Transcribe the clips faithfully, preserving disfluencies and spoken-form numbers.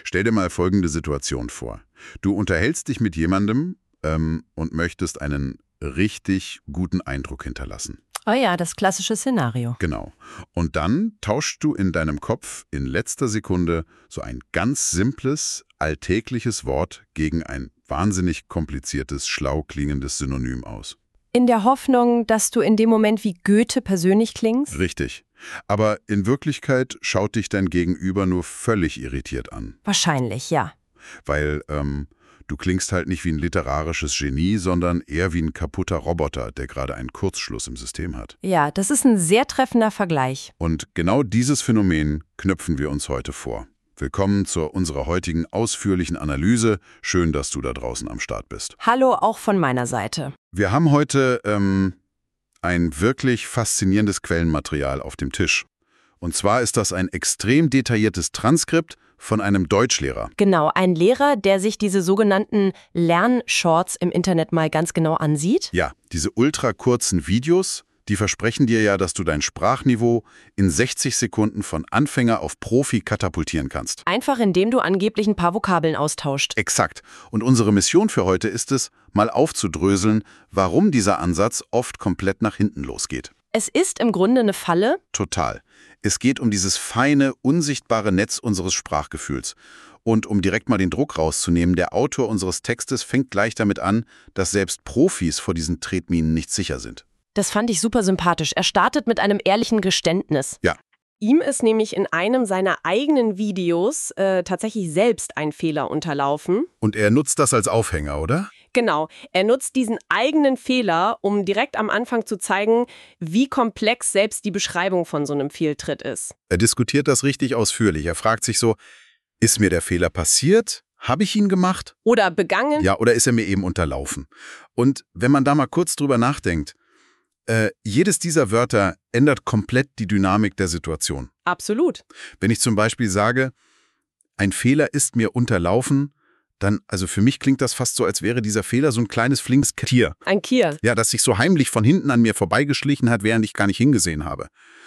Stell dir mal folgende Situation vor. Du unterhältst dich mit jemandem ähm, und möchtest einen richtig guten Eindruck hinterlassen. Oh ja, das klassische Szenario. Genau. Und dann tauschst du in deinem Kopf in letzter Sekunde so ein ganz simples, alltägliches Wort gegen ein wahnsinnig kompliziertes, schlau klingendes Synonym aus. In der Hoffnung, dass du in dem Moment wie Goethe persönlich klingst? Richtig. Aber in Wirklichkeit schaut dich dein Gegenüber nur völlig irritiert an. Wahrscheinlich, ja. Weil ähm, du klingst halt nicht wie ein literarisches Genie, sondern eher wie ein kaputter Roboter, der gerade einen Kurzschluss im System hat. Ja, das ist ein sehr treffender Vergleich. Und genau dieses Phänomen knüpfen wir uns heute vor. Willkommen zu unserer heutigen ausführlichen Analyse. Schön, dass du da draußen am Start bist. Hallo auch von meiner Seite. Wir haben heute ähm, ein wirklich faszinierendes Quellenmaterial auf dem Tisch. Und zwar ist das ein extrem detailliertes Transkript von einem Deutschlehrer. Genau, ein Lehrer, der sich diese sogenannten Lernshorts im Internet mal ganz genau ansieht. Ja, diese ultra kurzen Videos, die versprechen dir ja, dass du dein Sprachniveau in sechzig Sekunden von Anfänger auf Profi katapultieren kannst. Einfach indem du angeblich ein paar Vokabeln austauscht. Exakt. Und unsere Mission für heute ist es, mal aufzudröseln, warum dieser Ansatz oft komplett nach hinten losgeht. Es ist im Grunde eine Falle. Total. Es geht um dieses feine, unsichtbare Netz unseres Sprachgefühls. Und um direkt mal den Druck rauszunehmen, der Autor unseres Textes fängt gleich damit an, dass selbst Profis vor diesen Tretminen nicht sicher sind. Das fand ich super sympathisch. Er startet mit einem ehrlichen Geständnis. Ja. Ihm ist nämlich in einem seiner eigenen Videos äh, tatsächlich selbst ein Fehler unterlaufen. Und er nutzt das als Aufhänger, oder? Genau. Er nutzt diesen eigenen Fehler, um direkt am Anfang zu zeigen, wie komplex selbst die Beschreibung von so einem Fehltritt ist. Er diskutiert das richtig ausführlich. Er fragt sich so, ist mir der Fehler passiert? Habe ich ihn gemacht? Oder begangen? Ja, oder ist er mir eben unterlaufen? Und wenn man da mal kurz drüber nachdenkt, Äh, jedes dieser Wörter ändert komplett die Dynamik der Situation. Absolut. Wenn ich zum Beispiel sage, ein Fehler ist mir unterlaufen, dann, also für mich klingt das fast so, als wäre dieser Fehler so ein kleines flinkes Tier. Ein Kier. Ja, das sich so heimlich von hinten an mir vorbeigeschlichen hat, während ich gar nicht hingesehen habe.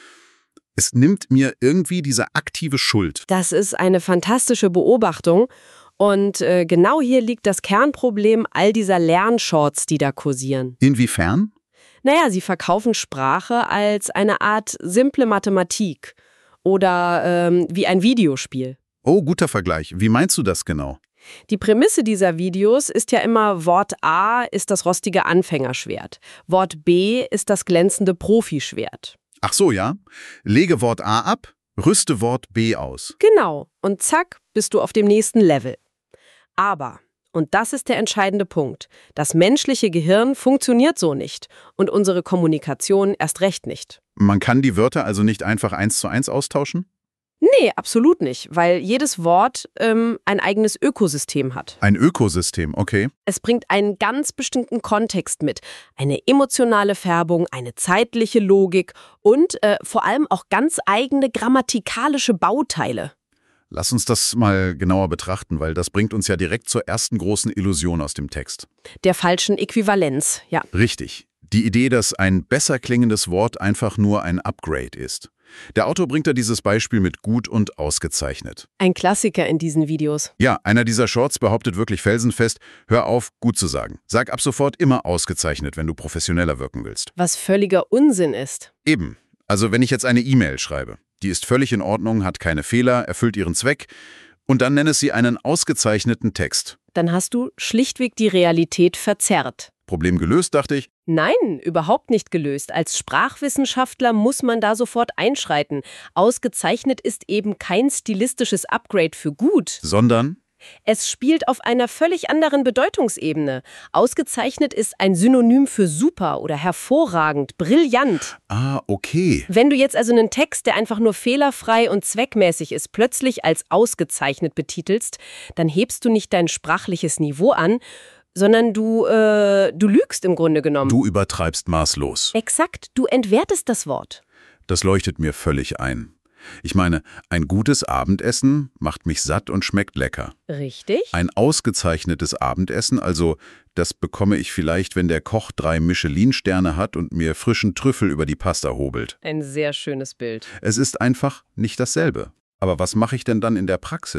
Es nimmt mir irgendwie diese aktive Schuld. Das ist eine fantastische Beobachtung. Und äh, genau hier liegt das Kernproblem all dieser Lernshorts, die da kursieren. Inwiefern? Naja, sie verkaufen Sprache als eine Art simple Mathematik oder ähm, wie ein Videospiel. Oh, guter Vergleich. Wie meinst du das genau? Die Prämisse dieser Videos ist ja immer, Wort A ist das rostige Anfängerschwert, Wort B ist das glänzende Profischwert. Ach so, ja. Lege Wort A ab, rüste Wort B aus. Genau, und zack, bist du auf dem nächsten Level. Aber... Und das ist der entscheidende Punkt. Das menschliche Gehirn funktioniert so nicht und unsere Kommunikation erst recht nicht. Man kann die Wörter also nicht einfach eins zu eins austauschen? Nee, absolut nicht, weil jedes Wort ähm, ein eigenes Ökosystem hat. Ein Ökosystem, okay. Es bringt einen ganz bestimmten Kontext mit. Eine emotionale Färbung, eine zeitliche Logik und äh, vor allem auch ganz eigene grammatikalische Bauteile. Lass uns das mal genauer betrachten, weil das bringt uns ja direkt zur ersten großen Illusion aus dem Text. Der falschen Äquivalenz, ja. Richtig. Die Idee, dass ein besser klingendes Wort einfach nur ein Upgrade ist. Der Autor bringt da dieses Beispiel mit gut und ausgezeichnet. Ein Klassiker in diesen Videos. Ja, einer dieser Shorts behauptet wirklich felsenfest, hör auf, gut zu sagen. Sag ab sofort immer ausgezeichnet, wenn du professioneller wirken willst. Was völliger Unsinn ist. Eben. Also wenn ich jetzt eine E-Mail schreibe. Die ist völlig in Ordnung, hat keine Fehler, erfüllt ihren Zweck. Und dann nenne sie einen ausgezeichneten Text. Dann hast du schlichtweg die Realität verzerrt. Problem gelöst, dachte ich. Nein, überhaupt nicht gelöst. Als Sprachwissenschaftler muss man da sofort einschreiten. Ausgezeichnet ist eben kein stilistisches Upgrade für gut. Sondern? Es spielt auf einer völlig anderen Bedeutungsebene. Ausgezeichnet ist ein Synonym für super oder hervorragend, brillant. Ah, okay. Wenn du jetzt also einen Text, der einfach nur fehlerfrei und zweckmäßig ist, plötzlich als ausgezeichnet betitelst, dann hebst du nicht dein sprachliches Niveau an, sondern du, äh, du lügst im Grunde genommen. Du übertreibst maßlos. Exakt, du entwertest das Wort. Das leuchtet mir völlig ein. Ich meine, ein gutes Abendessen macht mich satt und schmeckt lecker. Richtig. Ein ausgezeichnetes Abendessen, also das bekomme ich vielleicht, wenn der Koch drei Michelin-Sterne hat und mir frischen Trüffel über die Pasta hobelt. Ein sehr schönes Bild. Es ist einfach nicht dasselbe. Aber was mache ich denn dann in der Praxis?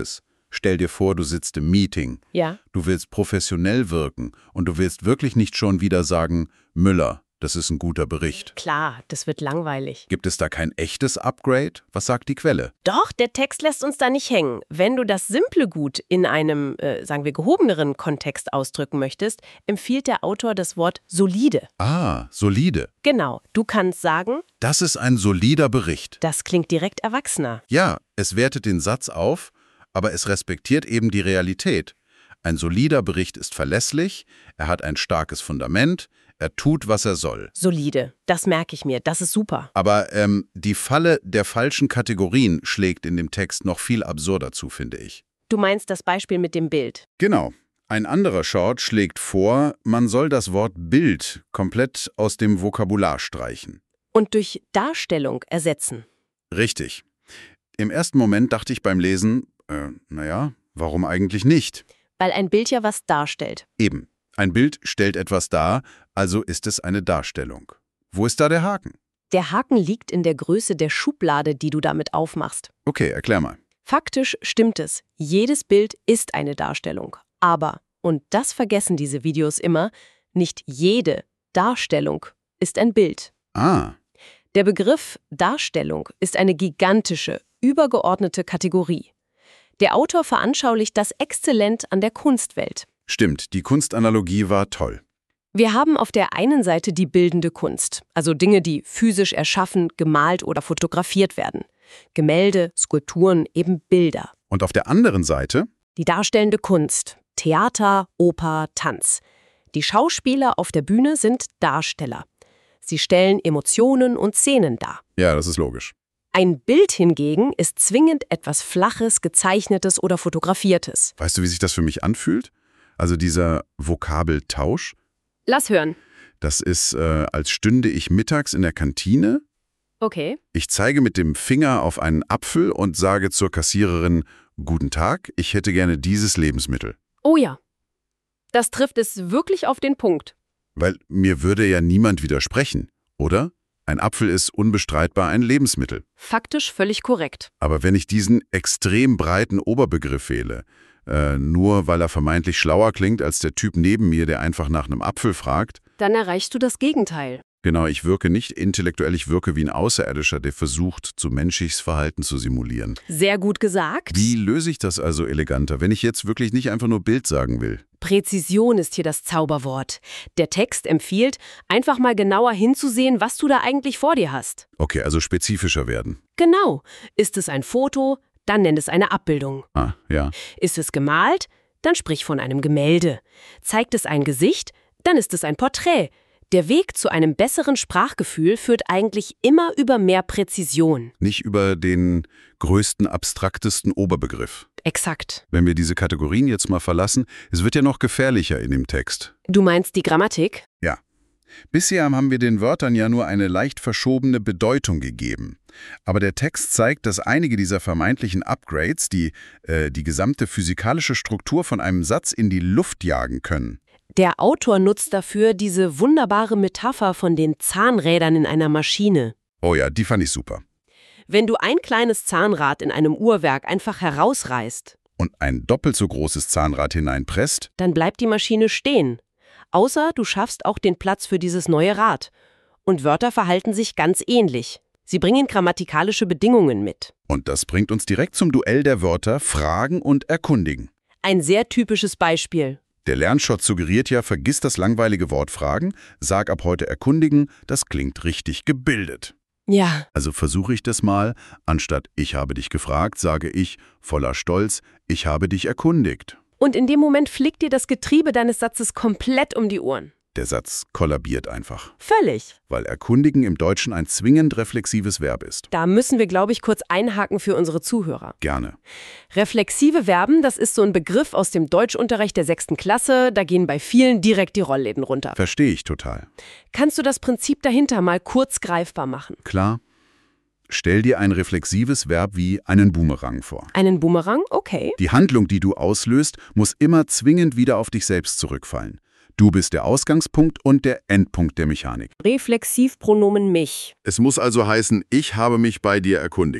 Stell dir vor, du sitzt im Meeting. Ja. Du willst professionell wirken und du willst wirklich nicht schon wieder sagen, Müller, das ist ein guter Bericht. Klar, das wird langweilig. Gibt es da kein echtes Upgrade? Was sagt die Quelle? Doch, der Text lässt uns da nicht hängen. Wenn du das simple Gut in einem, äh, sagen wir, gehobeneren Kontext ausdrücken möchtest, empfiehlt der Autor das Wort solide. Ah, solide. Genau, du kannst sagen, Das ist ein solider Bericht. das klingt direkt erwachsener. Ja, es wertet den Satz auf, aber es respektiert eben die Realität. Ein solider Bericht ist verlässlich, er hat ein starkes Fundament, er tut, was er soll. Solide, das merke ich mir, das ist super. Aber ähm, die Falle der falschen Kategorien schlägt in dem Text noch viel absurder zu, finde ich. Du meinst das Beispiel mit dem Bild. Genau. Ein anderer Short schlägt vor, man soll das Wort Bild komplett aus dem Vokabular streichen. Und durch Darstellung ersetzen. Richtig. Im ersten Moment dachte ich beim Lesen, äh, naja, warum eigentlich nicht? Weil ein Bild ja was darstellt. Eben. Ein Bild stellt etwas dar, also ist es eine Darstellung. Wo ist da der Haken? Der Haken liegt in der Größe der Schublade, die du damit aufmachst. Okay, erklär mal. Faktisch stimmt es. Jedes Bild ist eine Darstellung. Aber, und das vergessen diese Videos immer, nicht jede Darstellung ist ein Bild. Ah, Der Begriff Darstellung ist eine gigantische, übergeordnete Kategorie. Der Autor veranschaulicht das exzellent an der Kunstwelt. stimmt, die Kunstanalogie war toll. Wir haben auf der einen Seite die bildende Kunst, also Dinge, die physisch erschaffen, gemalt oder fotografiert werden. Gemälde, Skulpturen, eben Bilder. Und auf der anderen Seite? Die darstellende Kunst, Theater, Oper, Tanz. Die Schauspieler auf der Bühne sind Darsteller. Sie stellen Emotionen und Szenen dar. Ja, das ist logisch. Ein Bild hingegen ist zwingend etwas Flaches, Gezeichnetes oder Fotografiertes. Weißt du, wie sich das für mich anfühlt? Also dieser Vokabeltausch, Lass hören. das ist, äh, als stünde ich mittags in der Kantine. Okay. Ich zeige mit dem Finger auf einen Apfel und sage zur Kassiererin, Guten Tag, ich hätte gerne dieses Lebensmittel. Oh ja. Das trifft es wirklich auf den Punkt. Weil mir würde ja niemand widersprechen, oder? Ein Apfel ist unbestreitbar ein Lebensmittel. Faktisch völlig korrekt. Aber wenn ich diesen extrem breiten Oberbegriff wähle, äh, nur weil er vermeintlich schlauer klingt als der Typ neben mir, der einfach nach einem Apfel fragt, Dann erreichst du das Gegenteil. genau, ich wirke nicht intellektuell, ich wirke wie ein Außerirdischer, der versucht, zu menschliches Verhalten zu simulieren. Sehr gut gesagt. Wie löse ich das also eleganter, wenn ich jetzt wirklich nicht einfach nur Bild sagen will? Präzision ist hier das Zauberwort. Der Text empfiehlt, einfach mal genauer hinzusehen, was du da eigentlich vor dir hast. Okay, also spezifischer werden. Genau. Ist es ein Foto, dann nenn es eine Abbildung. Ah, ja. Ist es gemalt, dann sprich von einem Gemälde. Zeigt es ein Gesicht, dann ist es ein Porträt. Der Weg zu einem besseren Sprachgefühl führt eigentlich immer über mehr Präzision. Nicht über den größten, abstraktesten Oberbegriff. Exakt. Wenn wir diese Kategorien jetzt mal verlassen, es wird ja noch gefährlicher in dem Text. Du meinst die Grammatik? Ja. Bisher haben wir den Wörtern ja nur eine leicht verschobene Bedeutung gegeben. Aber der Text zeigt, dass einige dieser vermeintlichen Upgrades, die äh, die gesamte physikalische Struktur von einem Satz in die Luft jagen können. Der Autor nutzt dafür diese wunderbare Metapher von den Zahnrädern in einer Maschine. Oh ja, die fand ich super. Wenn du ein kleines Zahnrad in einem Uhrwerk einfach herausreißt, Und ein doppelt so großes Zahnrad hineinpresst, dann bleibt die Maschine stehen. Außer du schaffst auch den Platz für dieses neue Rad. Und Wörter verhalten sich ganz ähnlich. Sie bringen grammatikalische Bedingungen mit. und das bringt uns direkt zum Duell der Wörter Fragen und Erkundigen. Ein sehr typisches Beispiel. Der Lernschott suggeriert ja, vergiss das langweilige Wort Fragen, sag ab heute Erkundigen, das klingt richtig gebildet. Ja, Also versuche ich das mal, anstatt ich habe dich gefragt, sage ich, voller Stolz, ich habe dich erkundigt. und in dem Moment fliegt dir das Getriebe deines Satzes komplett um die Ohren. Der Satz kollabiert einfach, Völlig. weil erkundigen im Deutschen ein zwingend reflexives Verb ist. Da müssen wir, glaube ich, kurz einhaken für unsere Zuhörer. Gerne. Reflexive Verben, das ist so ein Begriff aus dem Deutschunterricht der sechsten Klasse. Da gehen bei vielen direkt die Rollläden runter. Verstehe ich total. Kannst du das Prinzip dahinter mal kurz greifbar machen? Klar. Stell dir ein reflexives Verb wie einen Boomerang vor. Einen Boomerang? Okay. Die Handlung, die du auslöst, muss immer zwingend wieder auf dich selbst zurückfallen. Du bist der Ausgangspunkt und der Endpunkt der Mechanik. Reflexivpronomen mich. Es muss also heißen, ich habe mich bei dir erkundigt.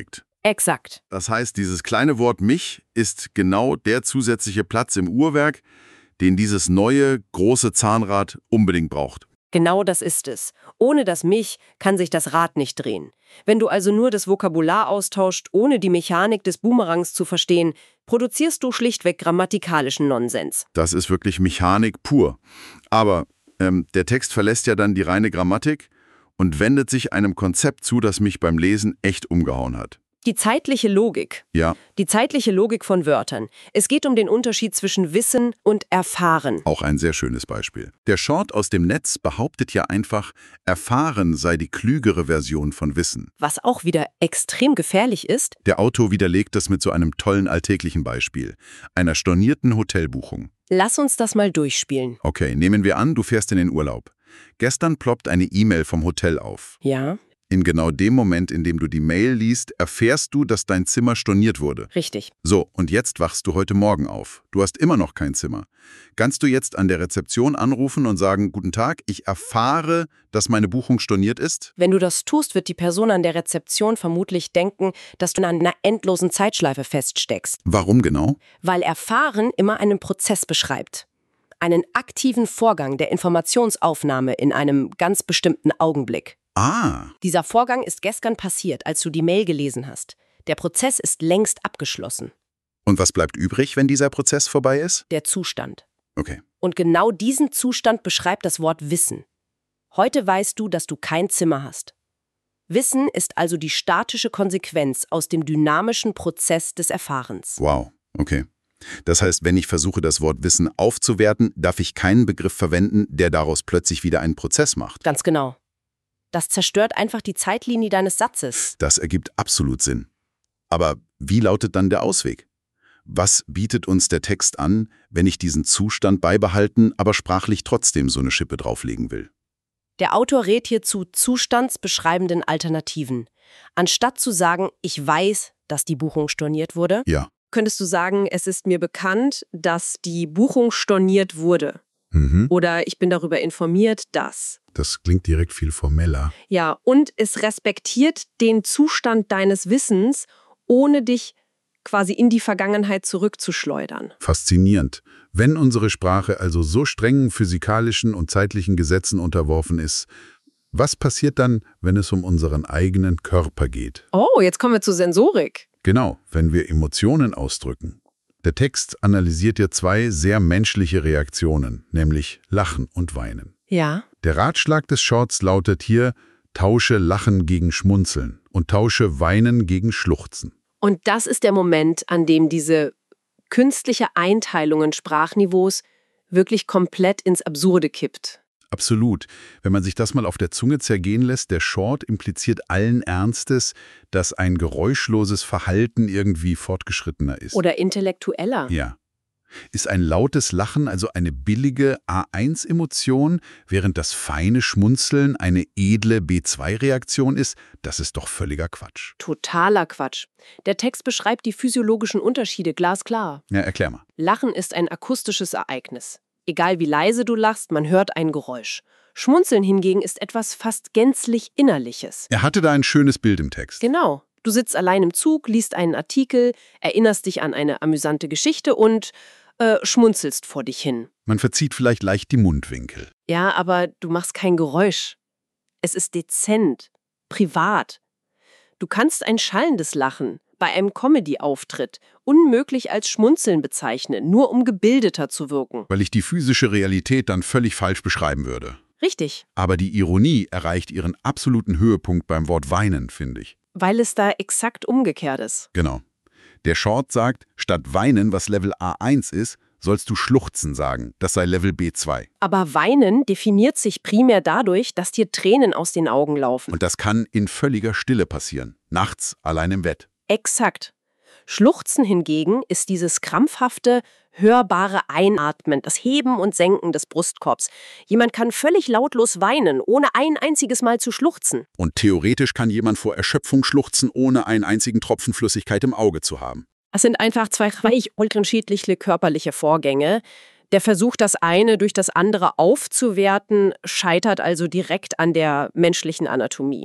Exakt. Das heißt, dieses kleine Wort mich ist genau der zusätzliche Platz im Uhrwerk, den dieses neue, große Zahnrad unbedingt braucht. Genau das ist es. Ohne das mich kann sich das Rad nicht drehen. Wenn du also nur das Vokabular austauscht, ohne die Mechanik des Boomerangs zu verstehen, produzierst du schlichtweg grammatikalischen Nonsens. Das ist wirklich Mechanik pur. Aber ähm, der Text verlässt ja dann die reine Grammatik und wendet sich einem Konzept zu, das mich beim Lesen echt umgehauen hat. Die zeitliche Logik. Ja, Die zeitliche Logik von Wörtern. Es geht um den Unterschied zwischen Wissen und Erfahren. auch ein sehr schönes Beispiel. Der Short aus dem Netz behauptet ja einfach, Erfahren sei die klügere Version von Wissen. Was auch wieder extrem gefährlich ist. Der Autor widerlegt das mit so einem tollen alltäglichen Beispiel, einer stornierten Hotelbuchung. Lass uns das mal durchspielen. Okay, nehmen wir an, du fährst in den Urlaub. Gestern ploppt eine E-Mail vom Hotel auf. Ja, In genau dem Moment, in dem du die Mail liest, erfährst du, dass dein Zimmer storniert wurde. richtig. So, und jetzt wachst du heute Morgen auf. Du hast immer noch kein Zimmer. Kannst du jetzt an der Rezeption anrufen und sagen, guten Tag, ich erfahre, dass meine Buchung storniert ist? Wenn du das tust, wird die Person an der Rezeption vermutlich denken, dass du in einer endlosen Zeitschleife feststeckst. Warum genau? Weil Erfahren immer einen Prozess beschreibt. Einen aktiven Vorgang der Informationsaufnahme in einem ganz bestimmten Augenblick. Ah, Dieser Vorgang ist gestern passiert, als du die Mail gelesen hast. Der Prozess ist längst abgeschlossen. und was bleibt übrig, wenn dieser Prozess vorbei ist? Der Zustand. Okay. Und genau diesen Zustand beschreibt das Wort Wissen. Heute weißt du, dass du kein Zimmer hast. Wissen ist also die statische Konsequenz aus dem dynamischen Prozess des Erfahrens. Wow, okay. Das heißt, wenn ich versuche, das Wort Wissen aufzuwerten, darf ich keinen Begriff verwenden, der daraus plötzlich wieder einen Prozess macht. Ganz genau. Das zerstört einfach die Zeitlinie deines Satzes. Das ergibt absolut Sinn. Aber wie lautet dann der Ausweg? Was bietet uns der Text an, wenn ich diesen Zustand beibehalten, aber sprachlich trotzdem so eine Schippe drauflegen will? Der Autor rät hier zu zustandsbeschreibenden Alternativen. Anstatt zu sagen, ich weiß, dass die Buchung storniert wurde, Ja. könntest du sagen, es ist mir bekannt, dass die Buchung storniert wurde. Mhm. Oder ich bin darüber informiert, dass. Das klingt direkt viel formeller. Ja, und es respektiert den Zustand deines Wissens, ohne dich quasi in die Vergangenheit zurückzuschleudern. Faszinierend. Wenn unsere Sprache also so strengen physikalischen und zeitlichen Gesetzen unterworfen ist, was passiert dann, wenn es um unseren eigenen Körper geht? Oh, jetzt kommen wir zur Sensorik. Genau, wenn wir Emotionen ausdrücken. Der Text analysiert ja zwei sehr menschliche Reaktionen, nämlich Lachen und Weinen. Ja. Der Ratschlag des Shorts lautet hier, tausche Lachen gegen Schmunzeln und tausche Weinen gegen Schluchzen. Und das ist der Moment, an dem diese künstliche Einteilungen Sprachniveaus wirklich komplett ins Absurde kippt. Absolut. Wenn man sich das mal auf der Zunge zergehen lässt, der Short impliziert allen Ernstes, dass ein geräuschloses Verhalten irgendwie fortgeschrittener ist. Oder intellektueller. Ja. Ist ein lautes Lachen also eine billige A eins Emotion, während das feine Schmunzeln eine edle B zwei Reaktion ist? Das ist doch völliger Quatsch. Totaler Quatsch. Der Text beschreibt die physiologischen Unterschiede glasklar. Ja, erklär mal. Lachen ist ein akustisches Ereignis. Egal wie leise du lachst, man hört ein Geräusch. Schmunzeln hingegen ist etwas fast gänzlich Innerliches. Er hatte da ein schönes Bild im Text. Genau. Du sitzt allein im Zug, liest einen Artikel, erinnerst dich an eine amüsante Geschichte und äh, schmunzelst vor dich hin. Man verzieht vielleicht leicht die Mundwinkel. Ja, aber du machst kein Geräusch. Es ist dezent, privat. Du kannst ein schallendes Lachen bei einem Comedy-Auftritt unmöglich als Schmunzeln bezeichnen, nur um gebildeter zu wirken. Weil ich die physische Realität dann völlig falsch beschreiben würde. Richtig, Aber die Ironie erreicht ihren absoluten Höhepunkt beim Wort weinen, finde ich. weil es da exakt umgekehrt ist. Genau. Der Short sagt, statt weinen, was Level A eins ist, sollst du schluchzen sagen. Das sei Level B zwei. Aber Weinen definiert sich primär dadurch, dass dir Tränen aus den Augen laufen. Und das kann in völliger Stille passieren. Nachts, allein im Bett. Exakt. Schluchzen hingegen ist dieses krampfhafte, hörbare Einatmen, das Heben und Senken des Brustkorbs. Jemand kann völlig lautlos weinen, ohne ein einziges Mal zu schluchzen. Und theoretisch kann jemand vor Erschöpfung schluchzen, ohne einen einzigen Tropfen Flüssigkeit im Auge zu haben. Es sind einfach zwei völlig unterschiedliche körperliche Vorgänge. Der Versuch, das eine durch das andere aufzuwerten, scheitert also direkt an der menschlichen Anatomie.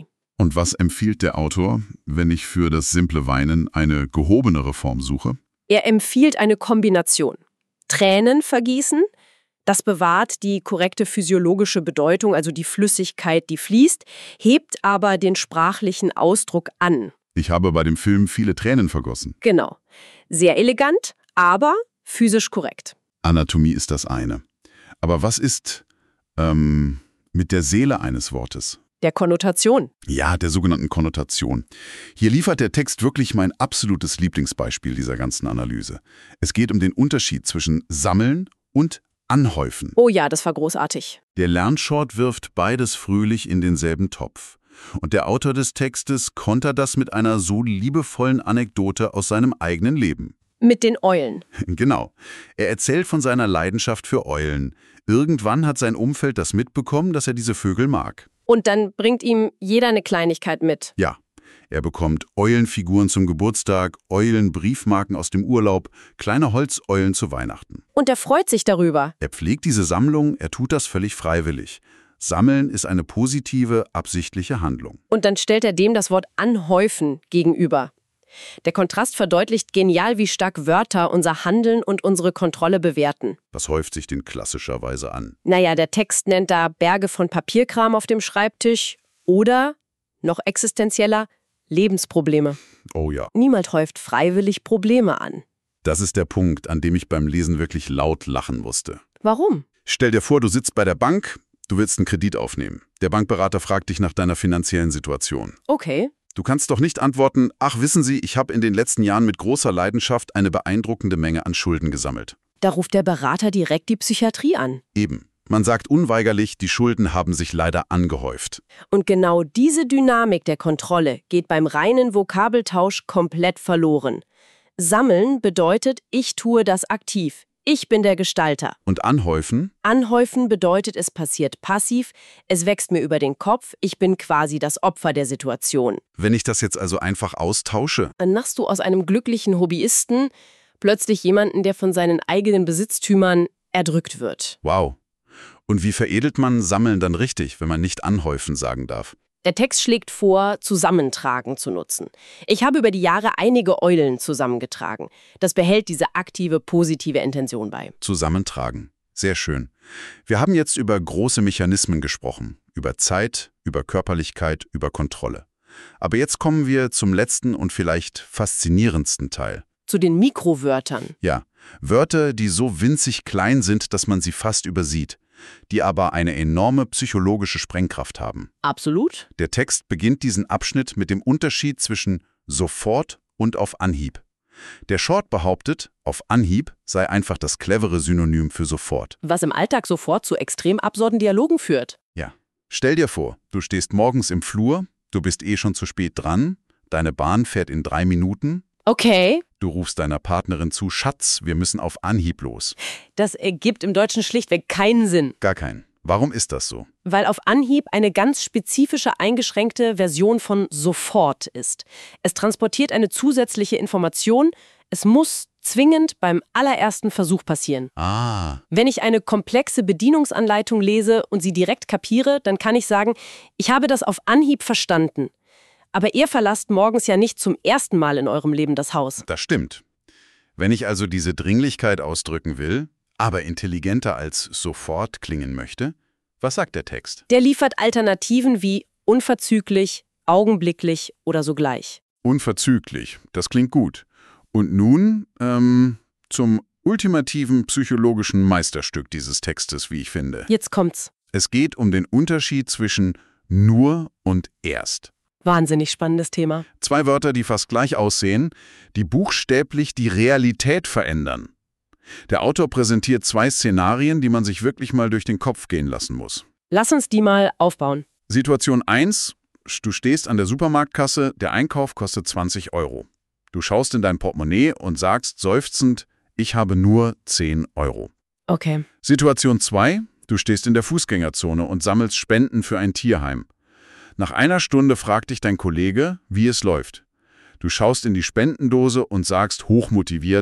Und was empfiehlt der Autor, wenn ich für das simple Weinen eine gehobenere Form suche? Er empfiehlt eine Kombination. Tränen vergießen, das bewahrt die korrekte physiologische Bedeutung, also die Flüssigkeit, die fließt, hebt aber den sprachlichen Ausdruck an. Ich habe bei dem Film viele Tränen vergossen. Genau. Sehr elegant, aber physisch korrekt. Anatomie ist das eine. Aber was ist ähm, mit der Seele eines Wortes? Der Konnotation. Ja, der sogenannten Konnotation. Hier liefert der Text wirklich mein absolutes Lieblingsbeispiel dieser ganzen Analyse. Es geht um den Unterschied zwischen Sammeln und Anhäufen. Oh ja, das war großartig. Der Lernshort wirft beides fröhlich in denselben Topf. Und der Autor des Textes kontert das mit einer so liebevollen Anekdote aus seinem eigenen Leben. Mit den Eulen. Genau. Er erzählt von seiner Leidenschaft für Eulen. Irgendwann hat sein Umfeld das mitbekommen, dass er diese Vögel mag. Und dann bringt ihm jeder eine Kleinigkeit mit. Ja. Er bekommt Eulenfiguren zum Geburtstag, Eulenbriefmarken aus dem Urlaub, kleine Holzeulen zu Weihnachten. Und er freut sich darüber. Er pflegt diese Sammlung, er tut das völlig freiwillig. Sammeln ist eine positive, absichtliche Handlung. Und dann stellt er dem das Wort anhäufen gegenüber. Der Kontrast verdeutlicht genial, wie stark Wörter unser Handeln und unsere Kontrolle bewerten. Was häuft sich denn klassischerweise an? Naja, der Text nennt da Berge von Papierkram auf dem Schreibtisch oder, noch existenzieller, Lebensprobleme. Oh ja. Niemand häuft freiwillig Probleme an. Das ist der Punkt, an dem ich beim Lesen wirklich laut lachen musste. Warum? Stell dir vor, du sitzt bei der Bank, du willst einen Kredit aufnehmen. Der Bankberater fragt dich nach deiner finanziellen Situation. Okay. Du kannst doch nicht antworten, ach wissen Sie, ich habe in den letzten Jahren mit großer Leidenschaft eine beeindruckende Menge an Schulden gesammelt. Da ruft der Berater direkt die Psychiatrie an. Eben. Man sagt unweigerlich, die Schulden haben sich leider angehäuft. Und genau diese Dynamik der Kontrolle geht beim reinen Vokabeltausch komplett verloren. Sammeln bedeutet, ich tue das aktiv. Ich bin der Gestalter. Und anhäufen? Anhäufen bedeutet, es passiert passiv, es wächst mir über den Kopf, ich bin quasi das Opfer der Situation. Wenn ich das jetzt also einfach austausche? Dann machst du aus einem glücklichen Hobbyisten plötzlich jemanden, der von seinen eigenen Besitztümern erdrückt wird. Wow. Und wie veredelt man Sammeln dann richtig, wenn man nicht anhäufen sagen darf? Der Text schlägt vor, Zusammentragen zu nutzen. Ich habe über die Jahre einige Eulen zusammengetragen. Das behält diese aktive, positive Intention bei. Zusammentragen. Sehr schön. Wir haben jetzt über große Mechanismen gesprochen. Über Zeit, über Körperlichkeit, über Kontrolle. Aber jetzt kommen wir zum letzten und vielleicht faszinierendsten Teil. Zu den Mikrowörtern. Ja, Wörter, die so winzig klein sind, dass man sie fast übersieht, die aber eine enorme psychologische Sprengkraft haben. Absolut. Der Text beginnt diesen Abschnitt mit dem Unterschied zwischen sofort und auf Anhieb. Der Short behauptet, auf Anhieb sei einfach das clevere Synonym für sofort. Was im Alltag sofort zu extrem absurden Dialogen führt. Ja. Stell dir vor, du stehst morgens im Flur, du bist eh schon zu spät dran, deine Bahn fährt in drei Minuten. Okay. Du rufst deiner Partnerin zu, Schatz, wir müssen auf Anhieb los. Das ergibt im Deutschen schlichtweg keinen Sinn. Gar keinen. Warum ist das so? Weil auf Anhieb eine ganz spezifische, eingeschränkte Version von sofort ist. Es transportiert eine zusätzliche Information. Es muss zwingend beim allerersten Versuch passieren. Ah. Wenn ich eine komplexe Bedienungsanleitung lese und sie direkt kapiere, dann kann ich sagen, ich habe das auf Anhieb verstanden. Aber ihr verlasst morgens ja nicht zum ersten Mal in eurem Leben das Haus. Das stimmt. Wenn ich also diese Dringlichkeit ausdrücken will, aber intelligenter als sofort klingen möchte, was sagt der Text? Der liefert Alternativen wie unverzüglich, augenblicklich oder sogleich. Unverzüglich, das klingt gut. Und nun ähm, zum ultimativen psychologischen Meisterstück dieses Textes, wie ich finde. Jetzt kommt's. Es geht um den Unterschied zwischen nur und erst. Wahnsinnig spannendes Thema. Zwei Wörter, die fast gleich aussehen, die buchstäblich die Realität verändern. Der Autor präsentiert zwei Szenarien, die man sich wirklich mal durch den Kopf gehen lassen muss. Lass uns die mal aufbauen. Situation eins. Du stehst an der Supermarktkasse, der Einkauf kostet zwanzig Euro. Du schaust in dein Portemonnaie und sagst seufzend, ich habe nur zehn Euro. Okay. Situation zwei. Du stehst in der Fußgängerzone und sammelst Spenden für ein Tierheim. Nach einer Stunde fragt dich dein Kollege, wie es läuft. Du schaust in die Spendendose und sagst hochmotiviert,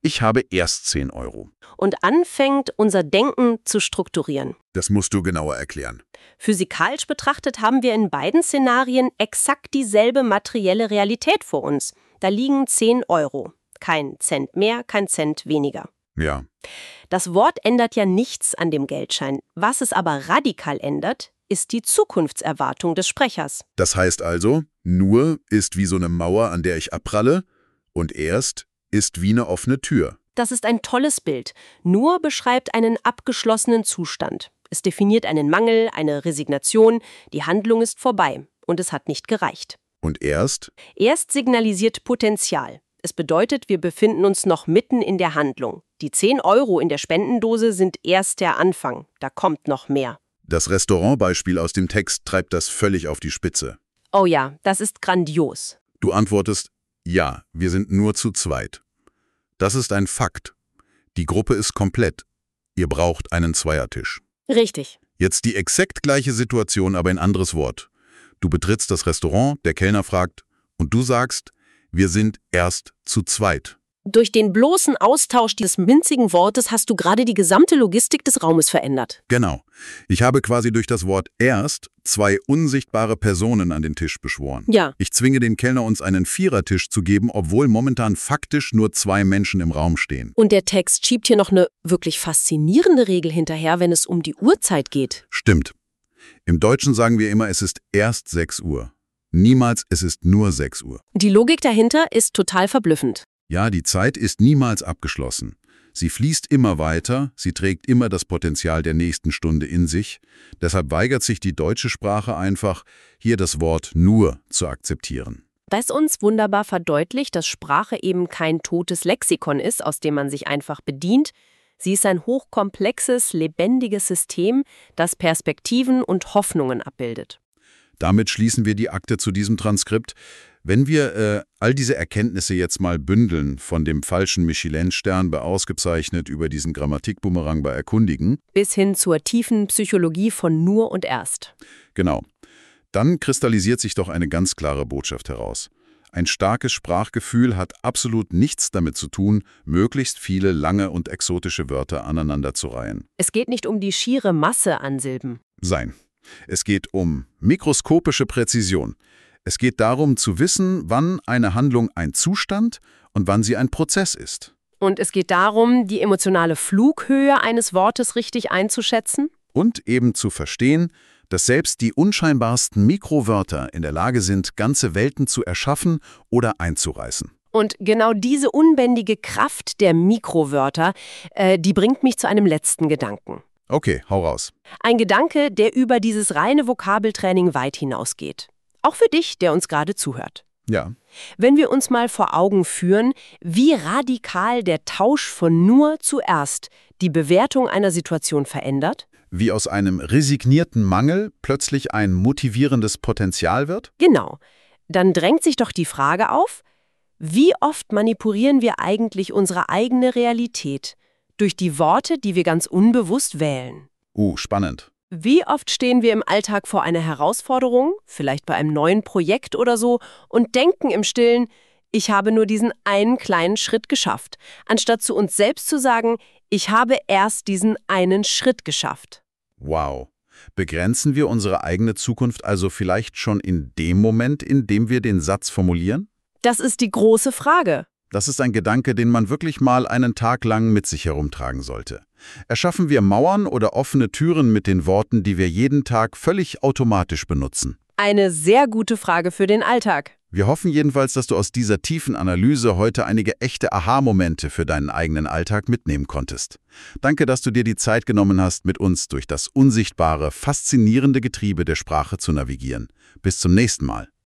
ich habe erst zehn Euro. Und anfängt, unser Denken zu strukturieren. Das musst du genauer erklären. Physikalisch betrachtet haben wir in beiden Szenarien exakt dieselbe materielle Realität vor uns. Da liegen zehn Euro. Kein Cent mehr, kein Cent weniger. Ja. Das Wort ändert ja nichts an dem Geldschein. Was es aber radikal ändert, ist die Zukunftserwartung des Sprechers. Das heißt also, nur ist wie so eine Mauer, an der ich abpralle, und erst ist wie eine offene Tür. Das ist ein tolles Bild. Nur beschreibt einen abgeschlossenen Zustand. Es definiert einen Mangel, eine Resignation, die Handlung ist vorbei und es hat nicht gereicht. Und erst? Erst signalisiert Potenzial. Es bedeutet, wir befinden uns noch mitten in der Handlung. Die zehn Euro in der Spendendose sind erst der Anfang. Da kommt noch mehr. Das Restaurantbeispiel aus dem Text treibt das völlig auf die Spitze. Oh ja, das ist grandios. Du antwortest, ja, wir sind nur zu zweit. Das ist ein Fakt. Die Gruppe ist komplett. Ihr braucht einen Zweiertisch. Richtig. Jetzt die exakt gleiche Situation, aber ein anderes Wort. Du betrittst das Restaurant, der Kellner fragt, und du sagst, wir sind erst zu zweit. Durch den bloßen Austausch dieses winzigen Wortes hast du gerade die gesamte Logistik des Raumes verändert. Genau. Ich habe quasi durch das Wort erst zwei unsichtbare Personen an den Tisch beschworen. Ja. Ich zwinge den Kellner, uns einen Vierertisch zu geben, obwohl momentan faktisch nur zwei Menschen im Raum stehen. Und der Text schiebt hier noch eine wirklich faszinierende Regel hinterher, wenn es um die Uhrzeit geht. Stimmt. Im Deutschen sagen wir immer, es ist erst sechs Uhr. Niemals, es ist nur sechs Uhr. Die Logik dahinter ist total verblüffend. Ja, die Zeit ist niemals abgeschlossen. Sie fließt immer weiter, sie trägt immer das Potenzial der nächsten Stunde in sich. Deshalb weigert sich die deutsche Sprache einfach, hier das Wort nur zu akzeptieren. Was uns wunderbar verdeutlicht, dass Sprache eben kein totes Lexikon ist, aus dem man sich einfach bedient. Sie ist ein hochkomplexes, lebendiges System, das Perspektiven und Hoffnungen abbildet. Damit schließen wir die Akte zu diesem Transkript. Wenn wir äh, all diese Erkenntnisse jetzt mal bündeln, von dem falschen Michelin-Stern bei ausgezeichnet über diesen Grammatikbumerang bei erkundigen, bis hin zur tiefen Psychologie von nur und erst. Genau, dann kristallisiert sich doch eine ganz klare Botschaft heraus. Ein starkes Sprachgefühl hat absolut nichts damit zu tun, möglichst viele lange und exotische Wörter aneinanderzureihen. Es geht nicht um die schiere Masse an Silben. Sein. Es geht um mikroskopische Präzision. Es geht darum, zu wissen, wann eine Handlung ein Zustand und wann sie ein Prozess ist. Und es geht darum, die emotionale Flughöhe eines Wortes richtig einzuschätzen. Und eben zu verstehen, dass selbst die unscheinbarsten Mikrowörter in der Lage sind, ganze Welten zu erschaffen oder einzureißen. Und genau diese unbändige Kraft der Mikrowörter, äh, die bringt mich zu einem letzten Gedanken. Okay, hau raus. Ein Gedanke, der über dieses reine Vokabeltraining weit hinausgeht. Auch für dich, der uns gerade zuhört. Ja. Wenn wir uns mal vor Augen führen, wie radikal der Tausch von nur zu erst die Bewertung einer Situation verändert. Wie aus einem resignierten Mangel plötzlich ein motivierendes Potenzial wird? Genau. Dann drängt sich doch die Frage auf, wie oft manipulieren wir eigentlich unsere eigene Realität durch die Worte, die wir ganz unbewusst wählen? Uh, spannend. Wie oft stehen wir im Alltag vor einer Herausforderung, vielleicht bei einem neuen Projekt oder so, und denken im Stillen, ich habe nur diesen einen kleinen Schritt geschafft, anstatt zu uns selbst zu sagen, ich habe erst diesen einen Schritt geschafft. Wow. Begrenzen wir unsere eigene Zukunft also vielleicht schon in dem Moment, in dem wir den Satz formulieren? Das ist die große Frage. Das ist ein Gedanke, den man wirklich mal einen Tag lang mit sich herumtragen sollte. Erschaffen wir Mauern oder offene Türen mit den Worten, die wir jeden Tag völlig automatisch benutzen? Eine sehr gute Frage für den Alltag. Wir hoffen jedenfalls, dass du aus dieser tiefen Analyse heute einige echte Aha-Momente für deinen eigenen Alltag mitnehmen konntest. Danke, dass du dir die Zeit genommen hast, mit uns durch das unsichtbare, faszinierende Getriebe der Sprache zu navigieren. Bis zum nächsten Mal.